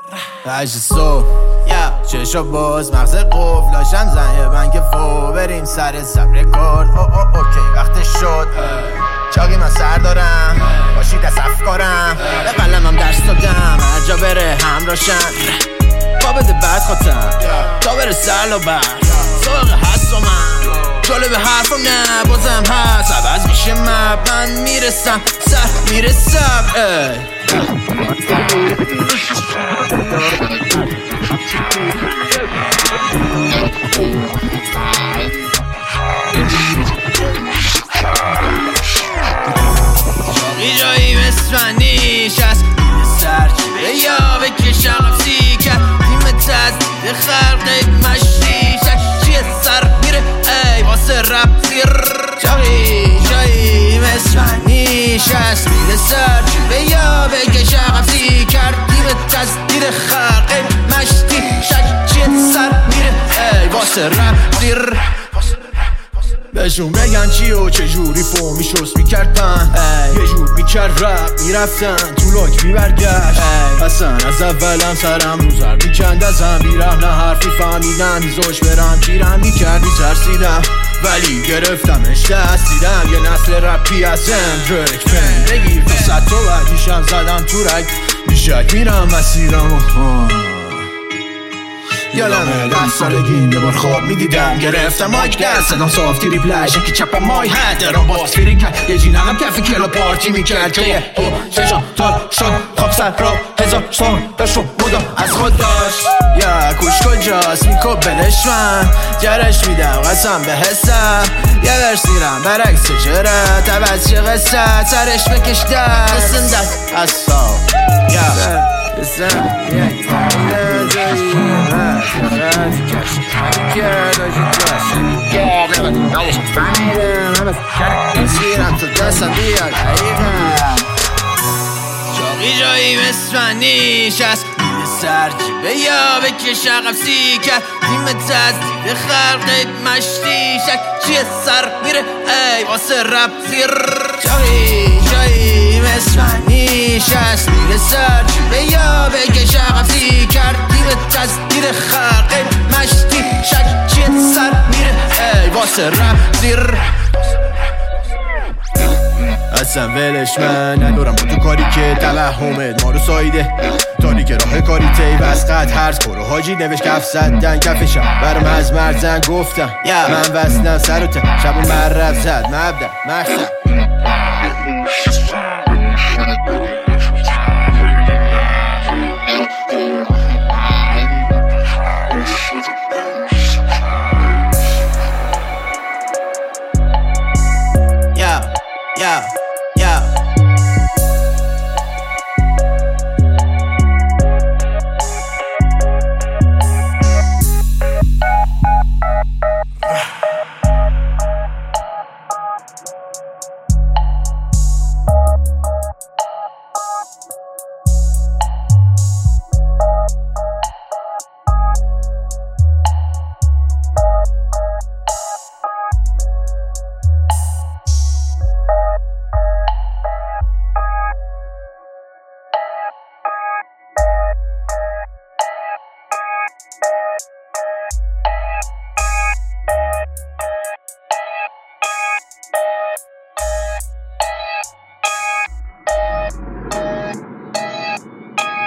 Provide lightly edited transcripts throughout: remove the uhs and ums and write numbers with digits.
8 صبح چشا باز مغز قفل لاشم زن یه بنگ فو بریم سر زبر کار اوکی وقتش شد چاقی من سر دارم باشید از افکارم به قلمم درس دادم هر جا بره همراشن با بده بعد خواستم تا بره سر و بر ساقه هست و من جالب حرفم نه بازم هست عوض میشه مب من میرسم سر میرسم شاقی جایی مثل نیش است سرچیبه یا بکش عقب سیکر تیم تزدید خلقه مشریشک چیه سر میره ای واسه رب زیر شاقی جایی مثل نیش است سرچیبه یا بکش عقب سیکر تیم تزدید خلقه مشریشک چیه سر میره ای واسه رب زیر بهشون بگن چی و چجوری فو میشست میکردن یه جور میکرد رپ میرفتن تو لاک میبرگشت اصلا از اولم سرم رو زر میکند ازم بیرم نه حرفی فهمیدم میزاش برم گیرم میکرد میترسیدم ولی گرفتمش دستیدم یه نسل رپی از اندرک پن بگیر تا 100 تا بعدیشم زدم تو رگ بیشک میرم مسیرم یادمه 10 سالگیم یه بار خواب میدیدم گرفتم مایک دست صدام صاف تیری پلش یکی چپم مای هد درام باز فیری کرد یه جینم کف کلا پارتی میکرد که یه چشم تار شد خواب سر را 1000 سال بشو مدام از خود داشت یا کوش کجاست میکوب بلش من جرش میدم قسم به حسم یه ورسیرم برعکس چرا تبز چه قصه سرش بکش دست سندت از صاف یا شاقی جایی مثل نیش است سرچیبه یا بکش عقب سیکر تیم تزدید خلقه مشریشک چیه سر میره ای واسه رب زیر جایی مثل نیش است سرچیبه یا بکش عقب سیکر تیم تزدید خلقه مشریشک چیه سر میره ای واسه رب زیر اصلا ولش من ندارم با تو کاری که توهمت ما رو سایده تاریک راه کاری تی وسقت هرز کرو حاجی نوش کف زدن کفشم برم از مرزن گفتم من وصلم سر و تن شب و مررف زد مبدن مقصد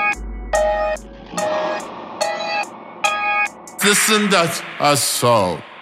Listen that I saw.